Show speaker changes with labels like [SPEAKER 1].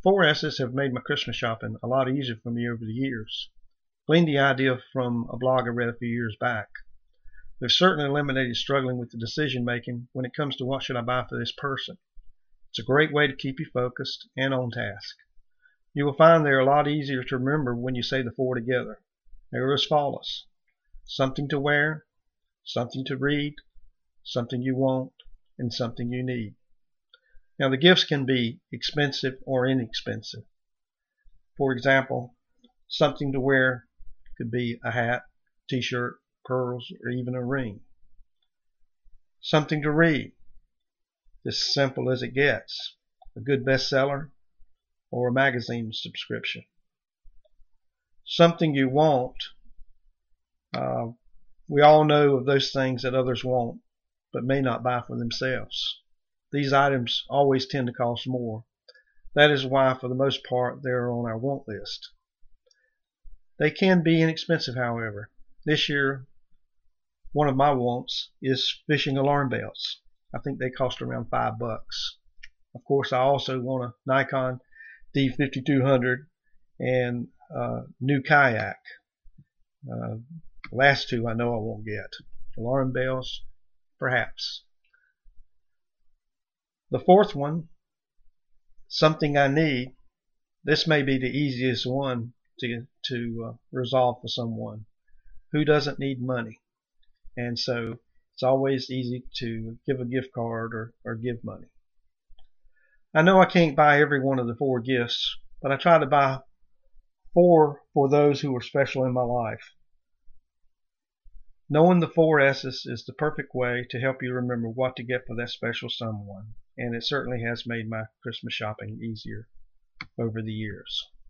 [SPEAKER 1] Four S's have made my Christmas shopping a lot easier for me over the years. Gleaned the idea from a blog I read a few years back. They've certainly eliminated struggling with the decision making when it comes to what should I buy for this person. It's a great way to keep you focused and on task. You will find they're a lot easier to remember when you say the four together. They are as follows: something to wear, something to read, something you want, and something you need. Now the gifts can be expensive or inexpensive. For example, something to wear could be a hat, t-shirt, pearls, or even a ring. Something to read, as simple as it gets: a good bestseller or a magazine subscription. Something you want, we all know of those things that others want but may not buy for themselves. These items always tend to cost more. That is why, for the most part, they're on our want list. They can be inexpensive, however. This year, one of my wants is fishing alarm bells. I think they cost around $5. Of course, I also want a Nikon D5200 and a new kayak. Last two I know I won't get. Alarm bells, perhaps. The fourth one, something I need. This may be the easiest one to resolve for someone. Who doesn't need money? And so it's always easy to give a gift card or give money. I know I can't buy every one of the four gifts, but I try to buy four for those who are special in my life. Knowing the four S's is the perfect way to help you remember what to get for that special someone, and it certainly has made my Christmas shopping easier over the years.